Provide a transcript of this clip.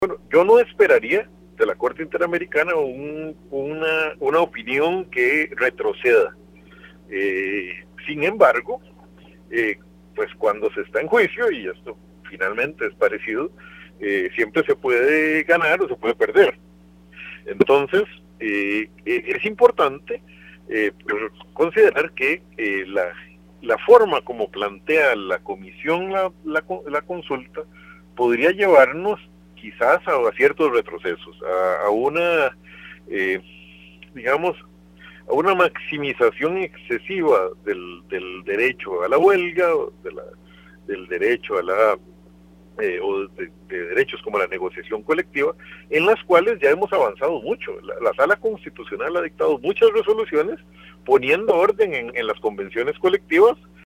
Bueno, yo no esperaría de la Corte Interamericana una opinión que retroceda. Sin embargo, pues cuando se está en juicio, y esto finalmente es parecido, siempre se puede ganar o se puede perder. Entonces, es importante considerar que la forma como plantea la comisión la consulta podría llevarnos quizás a ciertos retrocesos, a una, digamos, a una maximización excesiva del derecho a la huelga, del derecho a o de derechos como la negociación colectiva, en las cuales ya hemos avanzado mucho. La Sala Constitucional ha dictado muchas resoluciones poniendo orden en las convenciones colectivas